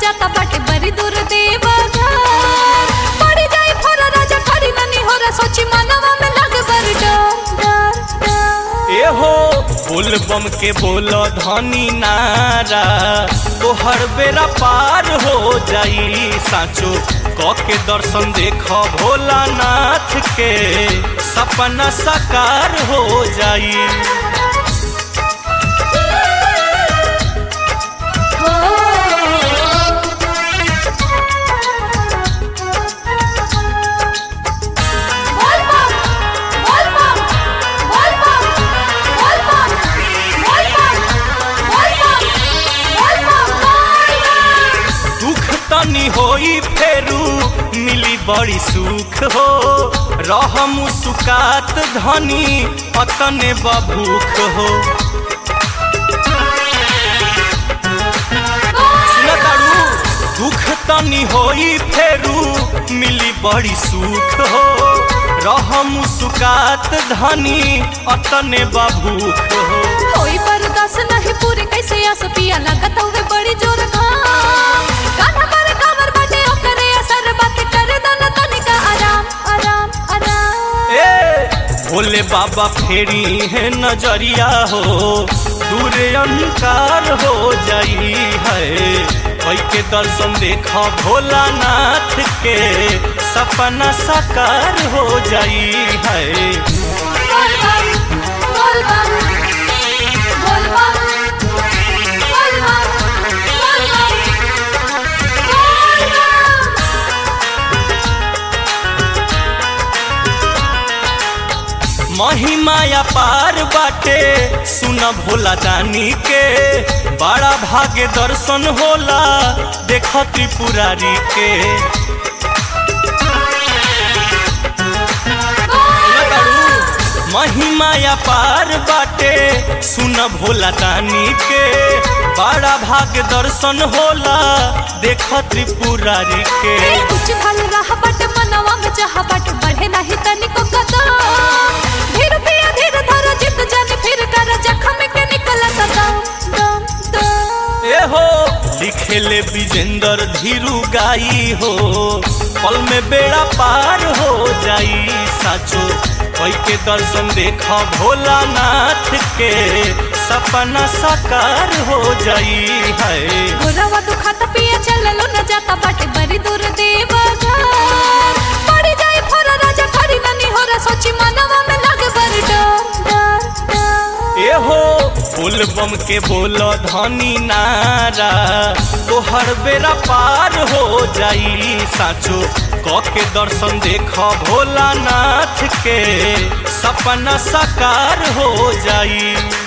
जाता बाटे बड़ी दूर देवघर पड़ी जाई फोरा राजा खड़ी ननी होरा सोची मनवा में लगे बड़ी डर ए हो बोल बम के बोलो धनी नारा तो हर बेरा पार हो जाई साचो क के दर्शन देखो भोलानाथ के सपना साकार हो जाई। तनी होई फेरू मिली बड़ी सुख हो रह मुस्कात धनी अतने बभूख हो। दुख तनी होई फेरू मिली बड़ी सुख हो रह मुस्कात धनी अतने बभूख हो। होई बर्दाश्त नहीं पूरी कैसे आस पिया लागत हुए बड़ी जोर कान्हा पर कावर बाटे ओकरे असर बात कर दन तनिका आराम आराम आराम। ए भोले बाबा फेरी है नजरिया हो दूर अंधकार हो जाई है कोई के दर्शन देखा भोलानाथ के सपना साकार हो जाई है। बोल बम बोल बम बोल बम बोल बम बोल बम बोल बम। महिमाया पार बाटे सुन भोला दानी के बड़ा भाग्य दर्शन होला देख त्रिपुरारी के। महिमाया पार बाटे सुन भोला दानी के बड़ा भाग्य दर्शन होला देख त्रिपुरारी के। कुछ भल रहा बट मनवा में चाह बट बढ़े नहीं तनिको कदम धीर पिया धीर धर जित जन फिर कर जख्म के निकल दम दम दम। ए हो लिखेले विजेंद्र धीरू गाई हो पल में बेड़ा पार हो जाई साचो कोई के दर्शन देखा भोलानाथ के सपना साकार हो जाई है। गोरवा दुखाता पिया चललो न जाता बाटे बड़ी दूर देवघर पड़ी जाई फोरा राजा खड़ी ननी होरा सोची मनवा में लगे बड़ी डर ए हो बोल बम के बोलो धनी नारा तो हर बेरा पार हो जाई साचो क के दर्शन देखो भोलानाथ के सपना साकार हो जाई।